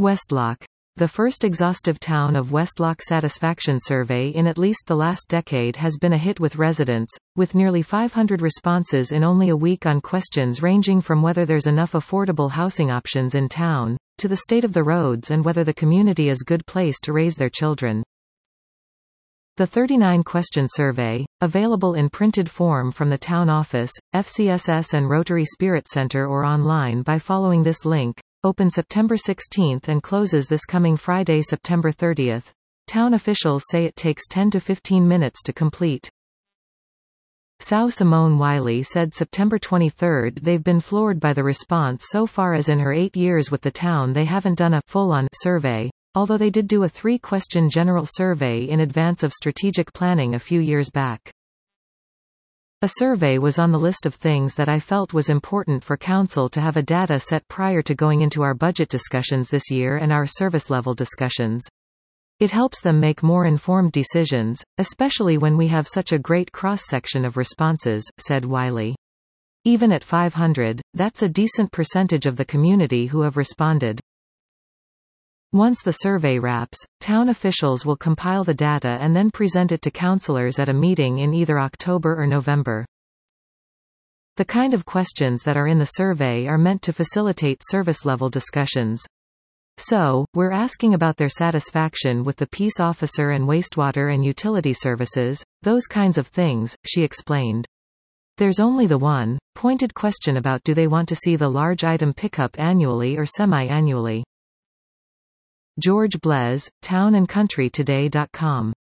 Westlock. The first exhaustive Town of Westlock satisfaction survey in at least the last decade has been a hit with residents, with nearly 500 responses in only a week on questions ranging from whether there's enough affordable housing options in town, to the state of the roads and whether the community is a good place to raise their children. The 39-question survey, available in printed form from the Town Office, FCSS and Rotary Spirit Center or online by following this link, opens September 16 and closes this coming Friday, September 30. Town officials say it takes 10 to 15 minutes to complete. Sue Simone Wiley said September 23 they've been floored by the response so far, as in her 8 years with the town they haven't done a full-on survey, although they did do a 3-question general survey in advance of strategic planning a few years back. A survey was on the list of things that I felt was important for Council to have a data set prior to going into our budget discussions this year and our service level discussions. It helps them make more informed decisions, especially when we have such a great cross-section of responses, said Wiley. Even at 500, that's a decent percentage of the community who have responded. Once the survey wraps, town officials will compile the data and then present it to councillors at a meeting in either October or November. The kind of questions that are in the survey are meant to facilitate service-level discussions. So, we're asking about their satisfaction with the peace officer and wastewater and utility services, those kinds of things, she explained. There's only the one pointed question about do they want to see the large item pickup annually or semi-annually. George Blez, townandcountrytoday.com